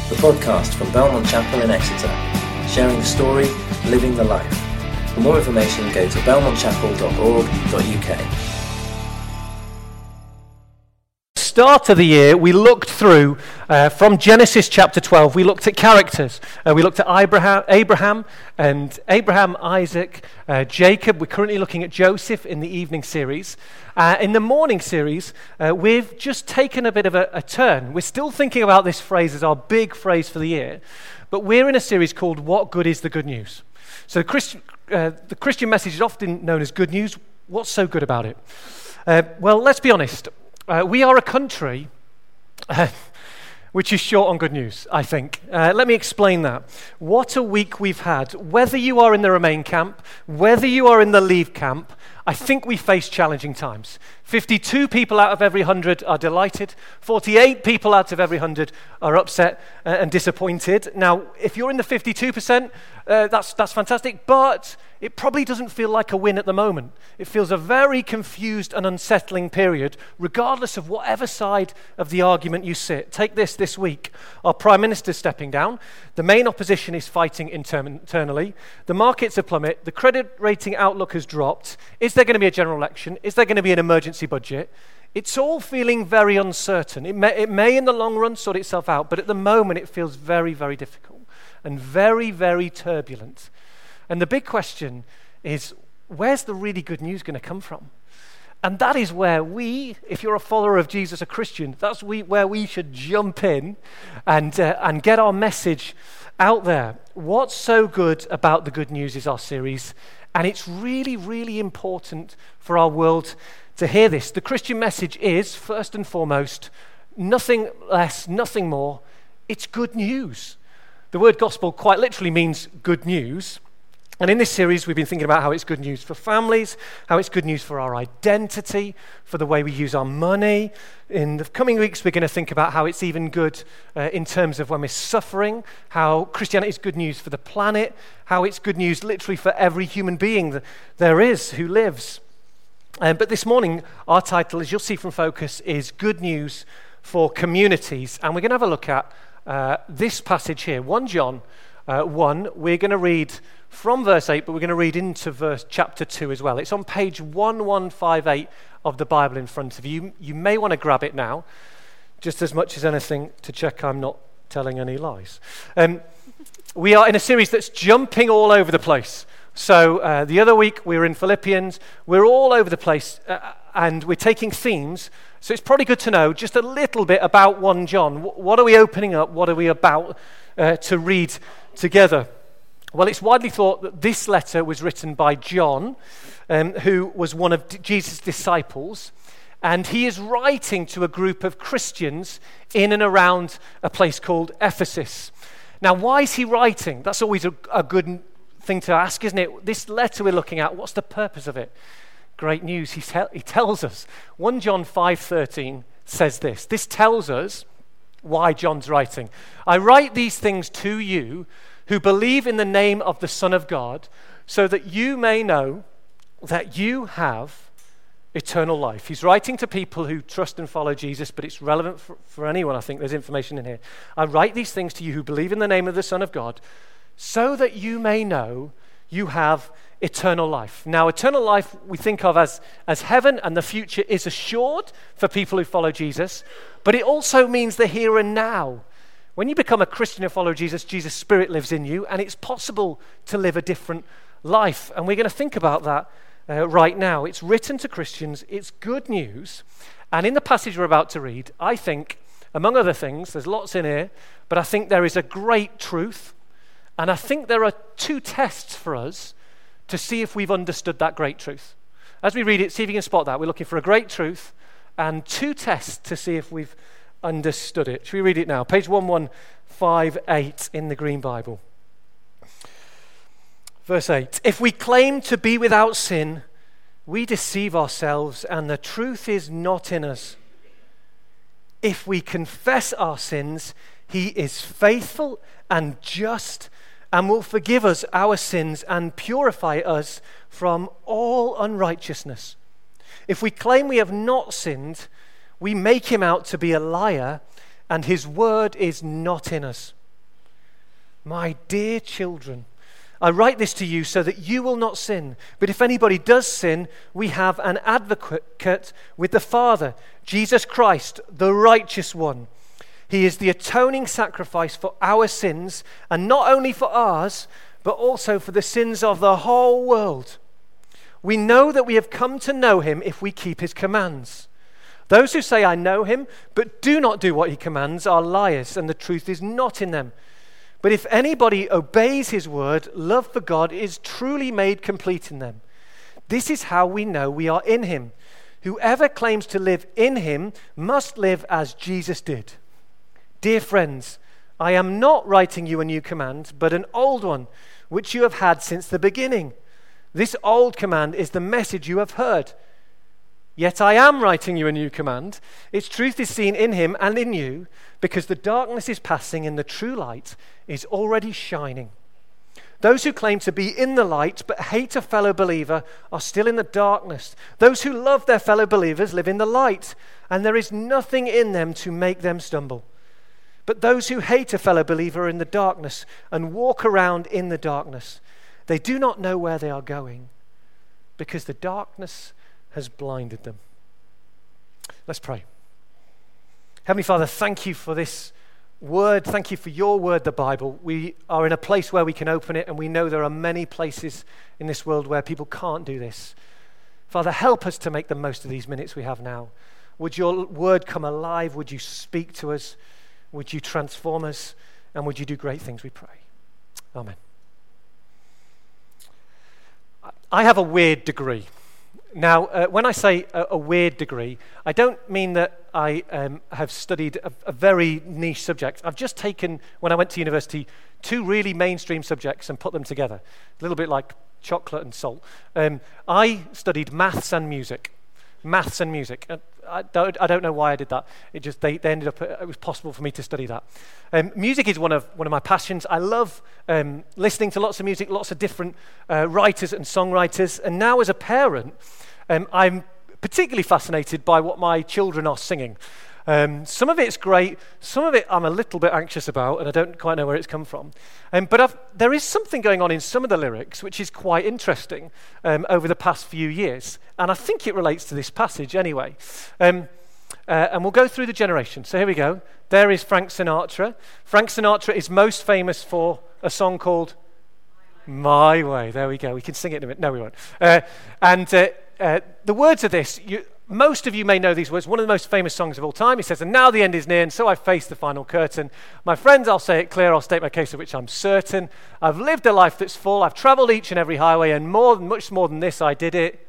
the podcast from Belmont Chapel in Exeter, sharing the story, living the life. For more information, go to belmontchapel.org.uk. Start of the year, we looked through from Genesis chapter 12. We looked at characters. We looked at Abraham, Isaac, Jacob. We're currently looking at Joseph in the evening series. In the morning series, we've just taken a bit of a turn. We're still thinking about this phrase as our big phrase for the year, but we're in a series called What Good is the Good News? So the Christian message is often known as good news. What's so good about it? Well, let's be honest. We are a country which is short on good news, I think. Let me explain that. What a week we've had. Whether you are in the Remain camp, whether you are in the Leave camp, I think we face challenging times. 52 people out of every 100 are delighted. 48 people out of every 100 are upset and disappointed. Now, if you're in the 52%, that's fantastic, but it probably doesn't feel like a win at the moment. It feels a very confused and unsettling period, regardless of whatever side of the argument you sit. Take this week. Our Prime Minister's stepping down. The main opposition is fighting internally. The markets are plummet. The credit rating outlook has dropped. Is there going to be a general election? Is there going to be an emergency budget? It's all feeling very uncertain. It may in the long run sort itself out, but at the moment it feels very, very difficult and very, very turbulent. And the big question is, where's the really good news going to come from? And that is where we, if you're a follower of Jesus, a Christian, that's where we should jump in and get our message out there. What's so good about the good news is our series, and it's really, really important for our world to hear this. The Christian message is, first and foremost, nothing less, nothing more. It's good news. The word gospel quite literally means good news. And in this series, we've been thinking about how it's good news for families, how it's good news for our identity, for the way we use our money. In the coming weeks, we're going to think about how it's even good in terms of when we're suffering, how Christianity is good news for the planet, how it's good news literally for every human being that there is who lives. But this morning, our title, as you'll see from Focus, is Good News for Communities. And we're going to have a look at this passage here, 1 John 1. We're going to read from verse 8, but we're going to read into chapter 2 as well. It's on page 1158 of the Bible in front of you. You may want to grab it now, just as much as anything to check I'm not telling any lies. We are in a series that's jumping all over the place. So the other week we were in Philippians. We're all over the place and we're taking themes. So it's probably good to know just a little bit about 1 John. What are we opening up? What are we about to read together? Well, it's widely thought that this letter was written by John, who was one of Jesus' disciples, and he is writing to a group of Christians in and around a place called Ephesus. Now, why is he writing? That's always a good thing to ask, isn't it? This letter we're looking at, what's the purpose of it? Great news. He tells us. 1 John 5:13 says this. This tells us why John's writing. I write these things to you who believe in the name of the Son of God, so that you may know that you have eternal life. He's writing to people who trust and follow Jesus, but it's relevant for anyone. I think there's information in here. I write these things to you who believe in the name of the Son of God, so that you may know you have eternal life. Now, eternal life we think of as heaven, and the future is assured for people who follow Jesus, but it also means the here and now. When you become a Christian and follow Jesus, Jesus' Spirit lives in you, and it's possible to live a different life. And we're going to think about that right now. It's written to Christians. It's good news. And in the passage we're about to read, I think, among other things, there's lots in here, but I think there is a great truth. And I think there are 2 tests for us to see if we've understood that great truth. As we read it, see if you can spot that. We're looking for a great truth and 2 tests to see if we've understood it. Should we read it now? Page 1158 in the Green Bible. Verse 8. If we claim to be without sin, we deceive ourselves and the truth is not in us. If we confess our sins, he is faithful and just and will forgive us our sins and purify us from all unrighteousness. If we claim we have not sinned, we make him out to be a liar, and his word is not in us. My dear children, I write this to you so that you will not sin. But if anybody does sin, we have an advocate with the Father, Jesus Christ, the righteous one. He is the atoning sacrifice for our sins, and not only for ours, but also for the sins of the whole world. We know that we have come to know him if we keep his commands. Those who say, I know him, but do not do what he commands are liars, and the truth is not in them. But if anybody obeys his word, love for God is truly made complete in them. This is how we know we are in him. Whoever claims to live in him must live as Jesus did. Dear friends, I am not writing you a new command, but an old one, which you have had since the beginning. This old command is the message you have heard. Yet I am writing you a new command. Its truth is seen in him and in you, because the darkness is passing and the true light is already shining. Those who claim to be in the light but hate a fellow believer are still in the darkness. Those who love their fellow believers live in the light, and there is nothing in them to make them stumble. But those who hate a fellow believer are in the darkness and walk around in the darkness. They do not know where they are going, because the darkness has blinded them. Let's pray. Heavenly Father, thank you for this word. Thank you for your word, the Bible. We are in a place where we can open it, and we know there are many places in this world where people can't do this. Father, help us to make the most of these minutes we have now. Would your word come alive? Would you speak to us? Would you transform us? And would you do great things, we pray. Amen. I have a weird degree. Now, when I say a weird degree, I don't mean that I have studied a very niche subject. I've just taken, when I went to university, two really mainstream subjects and put them together, a little bit like chocolate and salt. I studied maths and music. Maths and music. I don't know why I did that. They ended up. It was possible for me to study that. Music is one of my passions. I love listening to lots of music, lots of different writers and songwriters. And now, as a parent, I'm particularly fascinated by what my children are singing. Some of it's great. Some of it I'm a little bit anxious about, and I don't quite know where it's come from. But there is something going on in some of the lyrics which is quite interesting over the past few years. And I think it relates to this passage anyway. And we'll go through the generations. So here we go. There is Frank Sinatra. Frank Sinatra is most famous for a song called My Way. There we go. We can sing it in a minute. No, we won't. The words of this... Most of you may know these words. One of the most famous songs of all time. He says, and now the end is near, and so I face the final curtain. My friends, I'll say it clear, I'll state my case of which I'm certain. I've lived a life that's full. I've traveled each and every highway, and much more than this, I did it.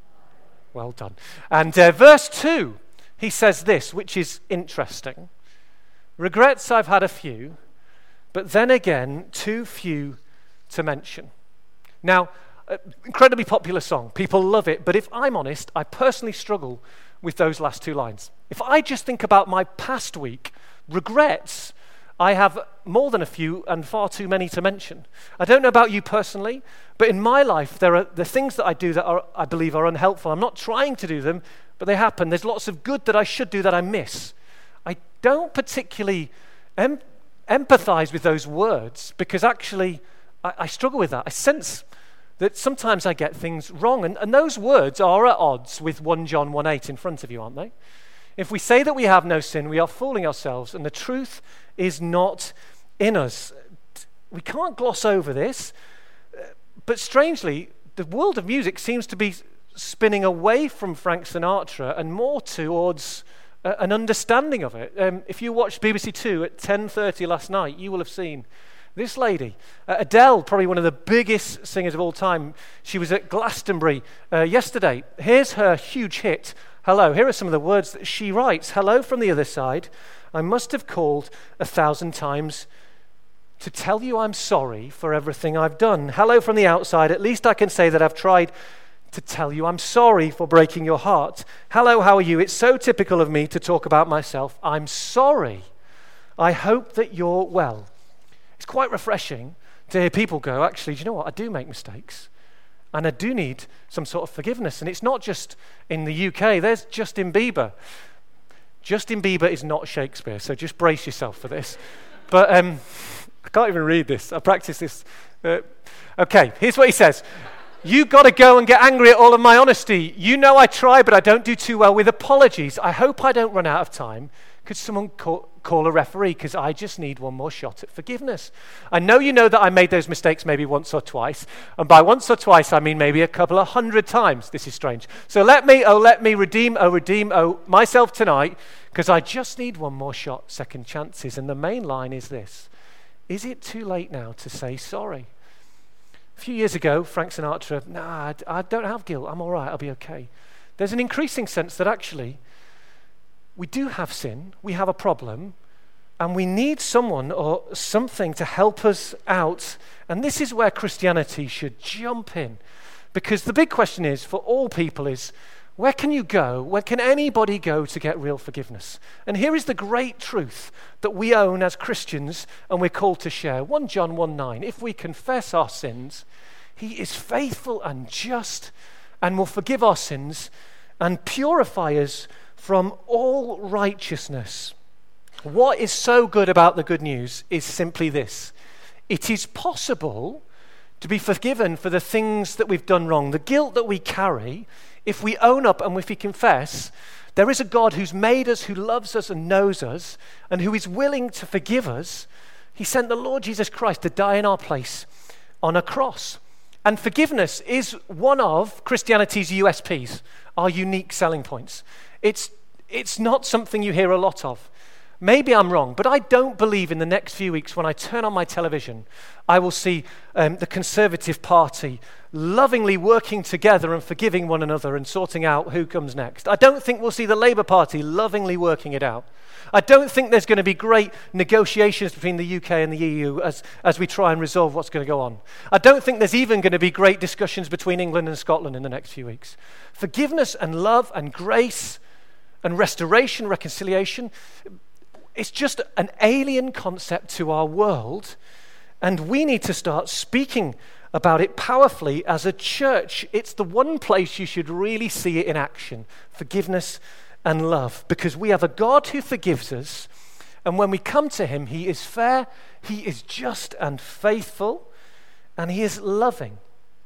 Well done. And verse 2, he says this, which is interesting. Regrets I've had a few, but then again, too few to mention. Now, incredibly popular song. People love it. But if I'm honest, I personally struggle with those last two lines. If I just think about my past week, regrets, I have more than a few and far too many to mention. I don't know about you personally, but in my life, there are the things that I do that I believe are unhelpful. I'm not trying to do them, but they happen. There's lots of good that I should do that I miss. I don't particularly empathize with those words because actually I struggle with that. I sense that sometimes I get things wrong. And those words are at odds with 1 John 1:8 in front of you, aren't they? If we say that we have no sin, we are fooling ourselves, and the truth is not in us. We can't gloss over this, but strangely, the world of music seems to be spinning away from Frank Sinatra and more towards an understanding of it. If you watched BBC Two at 10:30 last night, you will have seen this lady, Adele, probably one of the biggest singers of all time. She was at Glastonbury yesterday. Here's her huge hit, Hello. Here are some of the words that she writes. Hello from the other side. I must have called 1,000 times to tell you I'm sorry for everything I've done. Hello from the outside. At least I can say that I've tried to tell you I'm sorry for breaking your heart. Hello, how are you? It's so typical of me to talk about myself. I'm sorry. I hope that you're well. It's quite refreshing to hear people go, actually, do you know what? I do make mistakes. And I do need some sort of forgiveness. And it's not just in the UK. There's Justin Bieber. Justin Bieber is not Shakespeare, so just brace yourself for this. But I can't even read this. I practiced this. Okay, here's what he says. You got to go and get angry at all of my honesty. You know I try, but I don't do too well with apologies. I hope I don't run out of time. Could someone call a referee? Because I just need one more shot at forgiveness. I know you know that I made those mistakes maybe once or twice. And by once or twice, I mean maybe a couple of 100 times. This is strange. So let me redeem myself tonight, because I just need one more shot, second chances. And the main line is this. Is it too late now to say sorry? A few years ago, Frank Sinatra, I don't have guilt. I'm all right. I'll be okay. There's an increasing sense that actually we do have sin, we have a problem, and we need someone or something to help us out. And this is where Christianity should jump in. Because the big question is, for all people, is where can you go? Where can anybody go to get real forgiveness? And here is the great truth that we own as Christians and we're called to share. 1 John 1:9, if we confess our sins, he is faithful and just and will forgive our sins and purify us from all righteousness. What is so good about the good news is simply this. It is possible to be forgiven for the things that we've done wrong, the guilt that we carry. If we own up and if we confess, there is a God who's made us, who loves us and knows us, and who is willing to forgive us. He sent the Lord Jesus Christ to die in our place on a cross. And forgiveness is one of Christianity's USPs, our unique selling points. It's not something you hear a lot of. Maybe I'm wrong, but I don't believe in the next few weeks when I turn on my television, I will see the Conservative Party lovingly working together and forgiving one another and sorting out who comes next. I don't think we'll see the Labour Party lovingly working it out. I don't think there's going to be great negotiations between the UK and the EU as we try and resolve what's going to go on. I don't think there's even going to be great discussions between England and Scotland in the next few weeks. Forgiveness and love and grace and restoration, reconciliation, it's just an alien concept to our world, and we need to start speaking about it powerfully as a church. It's the one place you should really see it in action, forgiveness and love, because we have a God who forgives us, and when we come to him, he is fair, he is just and faithful, and he is loving.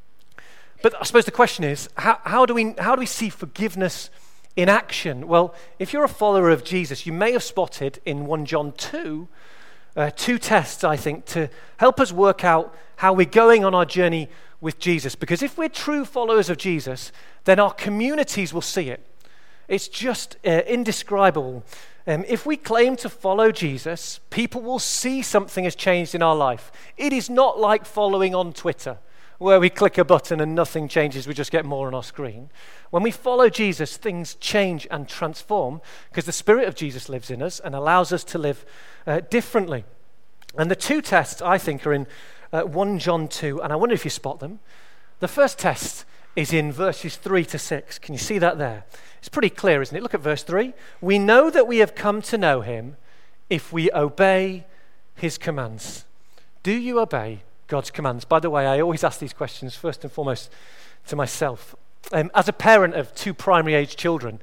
But I suppose the question is, how do we see forgiveness in action? Well, if you're a follower of Jesus, you may have spotted in 1 John 2, two tests, I think, to help us work out how we're going on our journey with Jesus. Because if we're true followers of Jesus, then our communities will see it. It's just indescribable. If we claim to follow Jesus, people will see something has changed in our life. It is not like following on Twitter, where we click a button and nothing changes, we just get more on our screen. When we follow Jesus, things change and transform because the Spirit of Jesus lives in us and allows us to live differently. And the two tests, I think, are in 1 John 2, and I wonder if you spot them. The first test is in verses 3 to 6. Can you see that there? It's pretty clear, isn't it? Look at verse 3. We know that we have come to know him if we obey his commands. Do you obey God's commands? By the way, I always ask these questions first and foremost to myself. As a parent of two primary age children,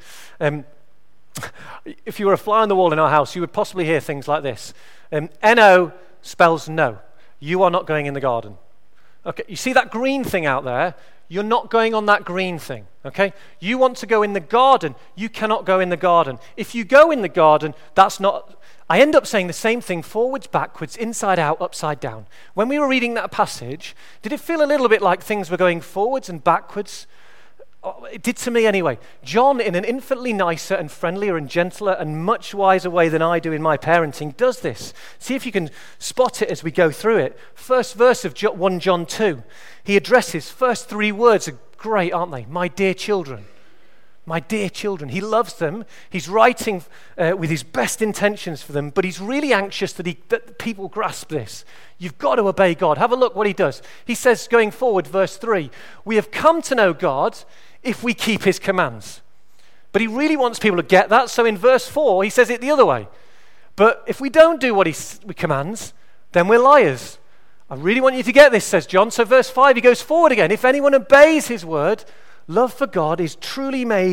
if you were a fly on the wall in our house, you would possibly hear things like this. N-O spells no. You are not going in the garden. Okay, you see that green thing out there? You're not going on that green thing, okay? You want to go in the garden. You cannot go in the garden. If you go in the garden, that's not... I end up saying the same thing forwards, backwards, inside out, upside down. When we were reading that passage, did it feel a little bit like things were going forwards and backwards? Oh, it did to me anyway. John, in an infinitely nicer and friendlier and gentler and much wiser way than I do in my parenting, does this. See if you can spot it as we go through it. First verse of 1 John 2, he addresses, first three words are great, aren't they? My dear children. My dear children. He loves them. He's writing with his best intentions for them, but he's really anxious that people grasp this. You've got to obey God. Have a look what he does. He says, going forward, verse 3, we have come to know God if we keep his commands. But he really wants people to get that. So in verse 4, he says it the other way. But if we don't do what he commands, then we're liars. I really want you to get this, says John. So verse 5, he goes forward again. If anyone obeys his word, love for God is truly made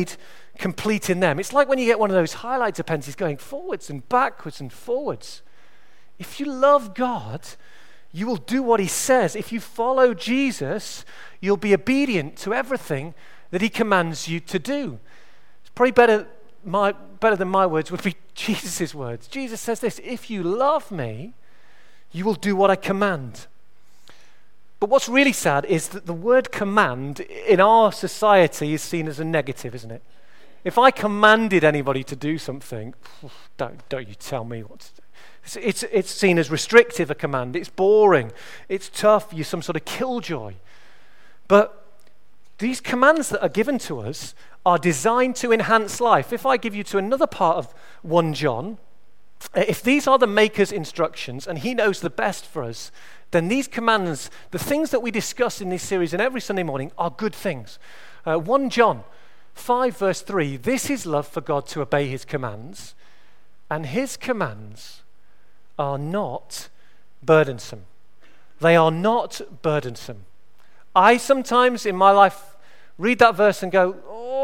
complete in them. It's like when you get one of those highlighter pens, it's going forwards and backwards and forwards. If you love God, you will do what he says. If you follow Jesus, you'll be obedient to everything that he commands you to do. It's probably better than my words would be Jesus' words. Jesus says this, if you love me, you will do what I command. But what's really sad is that the word command in our society is seen as a negative, isn't it? If I commanded anybody to do something, don't you tell me what to do. It's seen as restrictive, a command. It's boring. It's tough. You're some sort of killjoy. But these commands that are given to us are designed to enhance life. If I give you to another part of 1 John, if these are the Maker's instructions and he knows the best for us, then these commands, the things that we discuss in this series and every Sunday morning, are good things. 1 John 5 verse 3, this is love for God to obey his commands, and his commands are not burdensome. They are not burdensome. I sometimes in my life read that verse and go,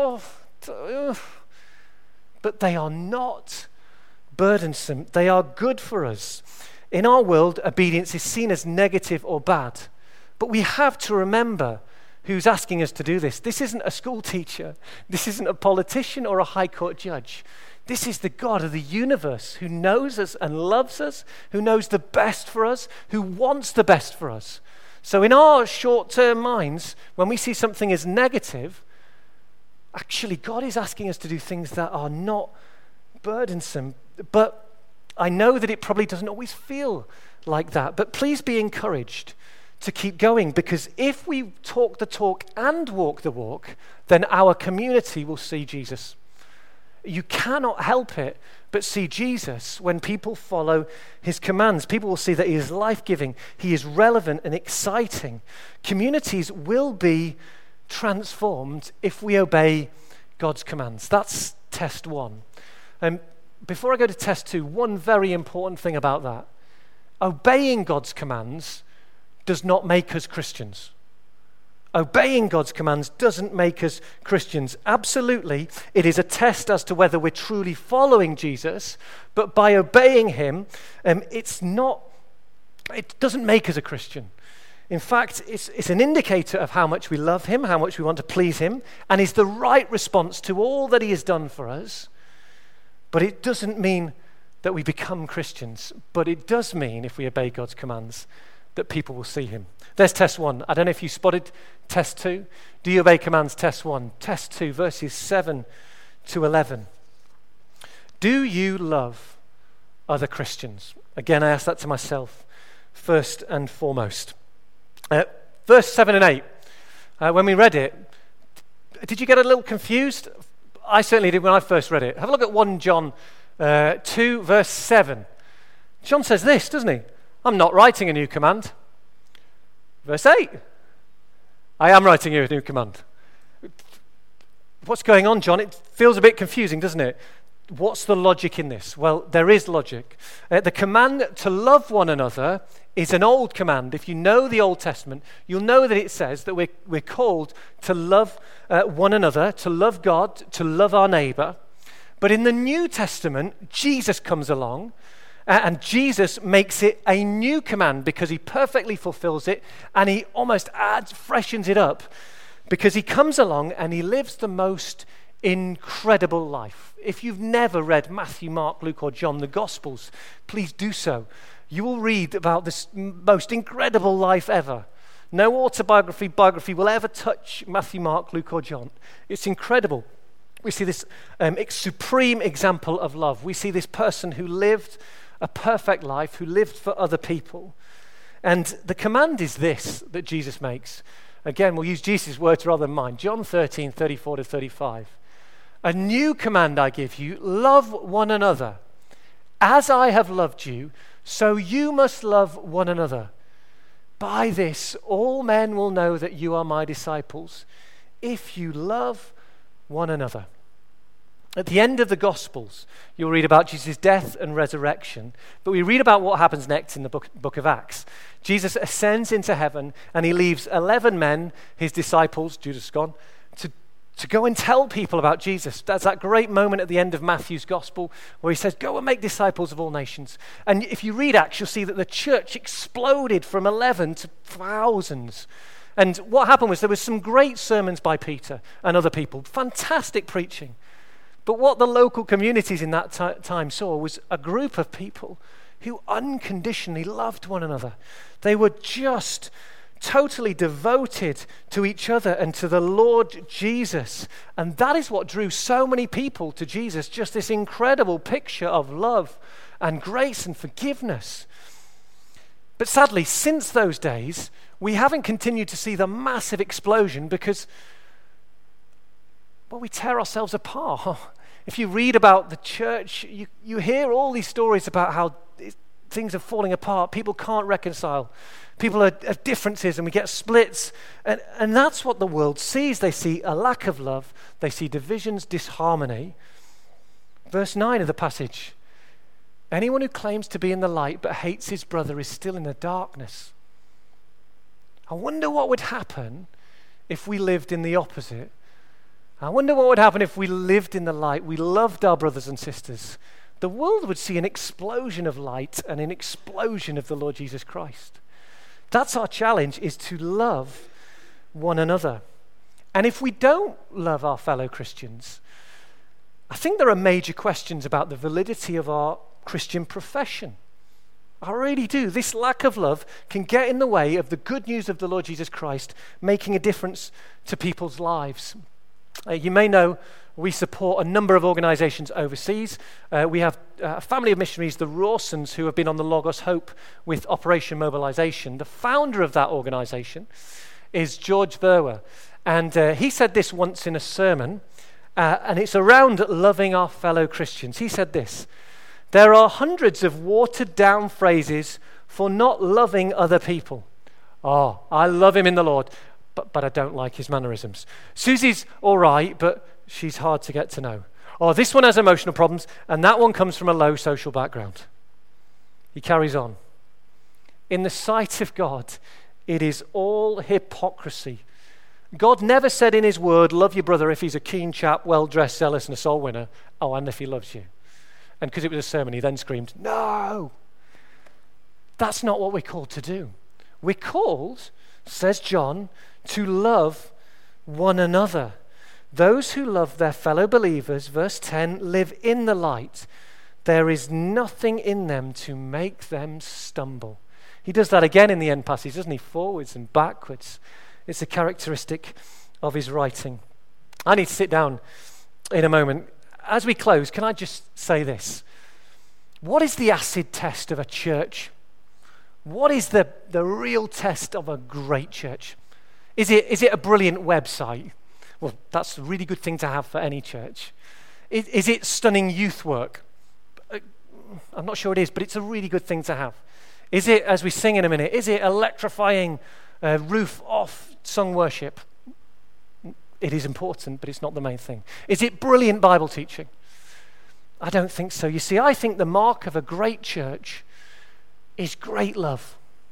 but they are not burdensome. They are good for us. In our world, obedience is seen as negative or bad. But we have to remember who's asking us to do this. This isn't a school teacher. This isn't a politician or a high court judge. This is the God of the universe who knows us and loves us, who knows the best for us, who wants the best for us. So in our short-term minds, when we see something as negative, actually God is asking us to do things that are not burdensome. But I know that it probably doesn't always feel like that. But please be encouraged to keep going, because if we talk the talk and walk the walk, then our community will see Jesus. You cannot help it but see Jesus when people follow his commands. People will see that he is life-giving, he is relevant and exciting. Communities will be transformed if we obey God's commands. That's test 1. Before I go to test 2, one very important thing about that. Obeying God's commands does not make us Christians. Obeying God's commands doesn't make us Christians. Absolutely, it is a test as to whether we're truly following Jesus, but by obeying him, it doesn't make us a Christian. In fact, it's an indicator of how much we love him, how much we want to please him, and is the right response to all that he has done for us. But it doesn't mean that we become Christians, but it does mean, if we obey God's commands, that people will see him. There's test 1. I don't know if you spotted test 2. Do you obey commands? Test 1. Test 2, verses 7 to 11. Do you love other Christians? Again, I ask that to myself first and foremost. Verse 7 and 8, when we read it, did you get a little confused? I certainly did when I first read it. Have a look at 1 John 2, verse 7. John says this, doesn't he? I'm not writing a new command. Verse 8. I am writing you a new command. What's going on, John? It feels a bit confusing, doesn't it? What's the logic in this? Well, there is logic. The command to love one another is an old command. If you know the Old Testament, you'll know that it says that we're called to love one another, to love God, to love our neighbor. But in the New Testament, Jesus comes along, and Jesus makes it a new command because he perfectly fulfills it, and he almost freshens it up because he comes along and he lives the most incredible life. If you've never read Matthew, Mark, Luke, or John, the Gospels, please do so. You will read about this most incredible life ever. No biography will ever touch Matthew, Mark, Luke, or John. It's incredible. We see this supreme example of love. We see this person who lived a perfect life, who lived for other people. And the command is this that Jesus makes. Again, we'll use Jesus' words rather than mine. John 13, 34 to 35. A new command I give you, love one another. As I have loved you, so you must love one another. By this, all men will know that you are my disciples, if you love one another. At the end of the Gospels, you'll read about Jesus' death and resurrection, but we read about what happens next in the book of Acts. Jesus ascends into heaven, and he leaves 11 men, his disciples, Judas gone, to go and tell people about Jesus. That's that great moment at the end of Matthew's gospel where he says, go and make disciples of all nations. And if you read Acts, you'll see that the church exploded from 11 to thousands. And what happened was there was some great sermons by Peter and other people, fantastic preaching. But what the local communities in that time saw was a group of people who unconditionally loved one another. They were just totally devoted to each other and to the Lord Jesus. And that is what drew so many people to Jesus, just this incredible picture of love and grace and forgiveness. But sadly, since those days, we haven't continued to see the massive explosion because, well, we tear ourselves apart. If you read about the church, you hear all these stories about how things are falling apart. People can't reconcile. People have differences and we get splits. And that's what the world sees. They see a lack of love. They see divisions, disharmony. Verse 9 of the passage. Anyone who claims to be in the light but hates his brother is still in the darkness. I wonder what would happen if we lived in the opposite. I wonder what would happen if we lived in the light. We loved our brothers and sisters. The world would see an explosion of light and an explosion of the Lord Jesus Christ. That's our challenge, is to love one another. And if we don't love our fellow Christians, I think there are major questions about the validity of our Christian profession. I really do. This lack of love can get in the way of the good news of the Lord Jesus Christ making a difference to people's lives. You may know we support a number of organizations overseas. We have a family of missionaries, the Rawsons, who have been on the Logos Hope with Operation Mobilization. The founder of that organization is George Verwer. And he said this once in a sermon, and it's around loving our fellow Christians. He said this: there are hundreds of watered down phrases for not loving other people. Oh, I love him in the Lord, but I don't like his mannerisms. Susie's all right, but she's hard to get to know. Oh, this one has emotional problems, and that one comes from a low social background. He carries on. In the sight of God, it is all hypocrisy. God never said in his word, love your brother if he's a keen chap, well-dressed, zealous, and a soul winner. Oh, and if he loves you. And because it was a sermon, he then screamed, no! That's not what we're called to do. We're called, says John, to love one another. Those who love their fellow believers, verse 10, live in the light. There is nothing in them to make them stumble. He does that again in the end passage, doesn't he? Forwards and backwards. It's a characteristic of his writing. I need to sit down in a moment. As we close, can I just say this? What is the acid test of a church? What is the real test of a great church? Is it a brilliant website? Well, that's a really good thing to have for any church. Is it stunning youth work? I'm not sure it is, but it's a really good thing to have. Is it, as we sing in a minute, is it electrifying roof-off sung worship? It is important, but it's not the main thing. Is it brilliant Bible teaching? I don't think so. You see, I think the mark of a great church is great love.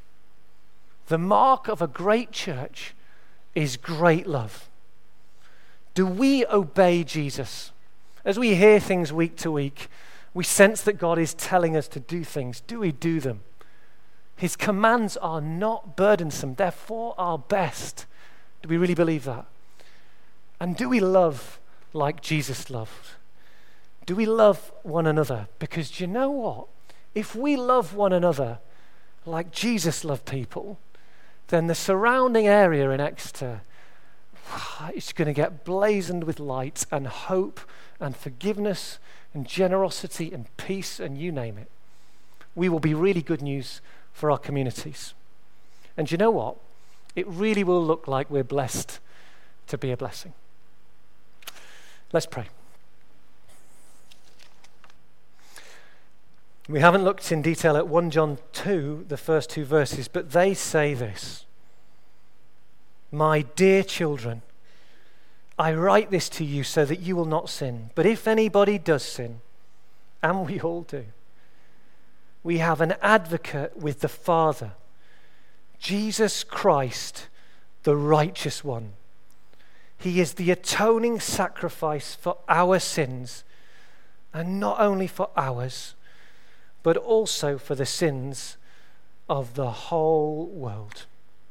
The mark of a great church is great love. Do we obey Jesus? As we hear things week to week, we sense that God is telling us to do things. Do we do them? His commands are not burdensome. They're for our best. Do we really believe that? And do we love like Jesus loved? Do we love one another? Because do you know what? If we love one another like Jesus loved people, then the surrounding area in Exeter, it's going to get blazoned with light and hope and forgiveness and generosity and peace and you name it. We will be really good news for our communities. And you know what? It really will look like we're blessed to be a blessing. Let's pray. We haven't looked in detail at 1 John 2, the first two verses, but they say this: my dear children, I write this to you so that you will not sin. But if anybody does sin, and we all do, we have an advocate with the Father, Jesus Christ, the righteous one. He is the atoning sacrifice for our sins, and not only for ours, but also for the sins of the whole world.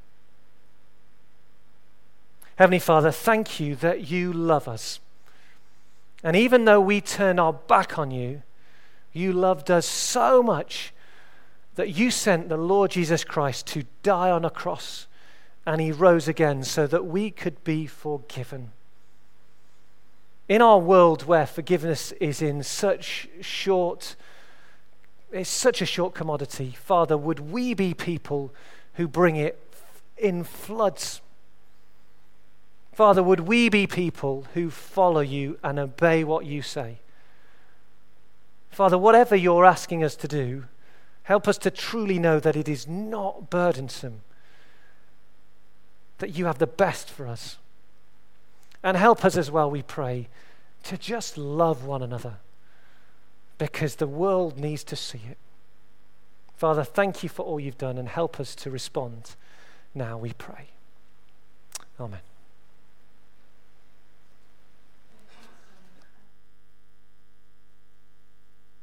Heavenly Father, thank you that you love us. And even though we turn our back on you, you loved us so much that you sent the Lord Jesus Christ to die on a cross, and he rose again so that we could be forgiven. In our world where forgiveness is it's such a short commodity, Father, would we be people who bring it in floods? Father, would we be people who follow you and obey what you say? Father, whatever you're asking us to do, help us to truly know that it is not burdensome, that you have the best for us. And help us as well, we pray, to just love one another, because the world needs to see it. Father, thank you for all you've done, and help us to respond now, we pray. Amen.